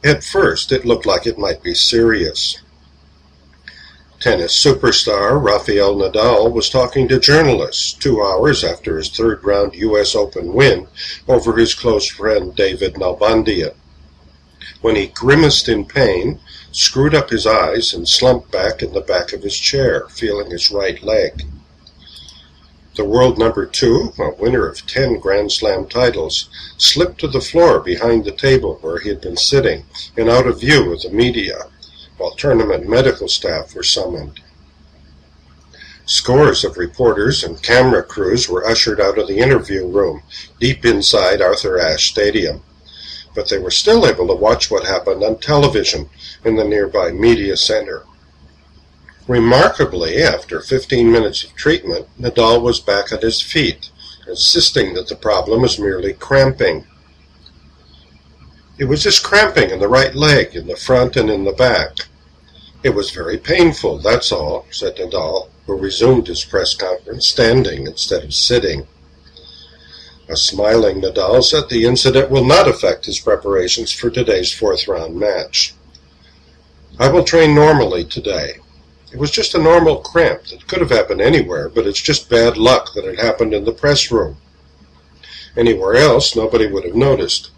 At first, it looked like it might be serious. Tennis superstar Rafael Nadal was talking to journalists 2 hours after his third-round U.S. Open win over his close friend David Nalbandian, when he grimaced in pain, screwed up his eyes, and slumped back in the back of his chair, feeling his right leg. The world number 2, a winner of 10 Grand Slam titles, slipped to the floor behind the table where he had been sitting and out of view of the media, while tournament medical staff were summoned. Scores of reporters and camera crews were ushered out of the interview room, deep inside Arthur Ashe Stadium, but they were still able to watch what happened on television in the nearby media center. Remarkably, after 15 minutes of treatment, Nadal was back at his feet, insisting that the problem was merely cramping. It was just cramping in the right leg, in the front and in the back. It was very painful, that's all, said Nadal, who resumed his press conference standing instead of sitting. A smiling Nadal said the incident will not affect his preparations for today's fourth-round match. I will train normally today. It was just a normal cramp that could have happened anywhere, but it's just bad luck that it happened in the press room. Anywhere else, nobody would have noticed.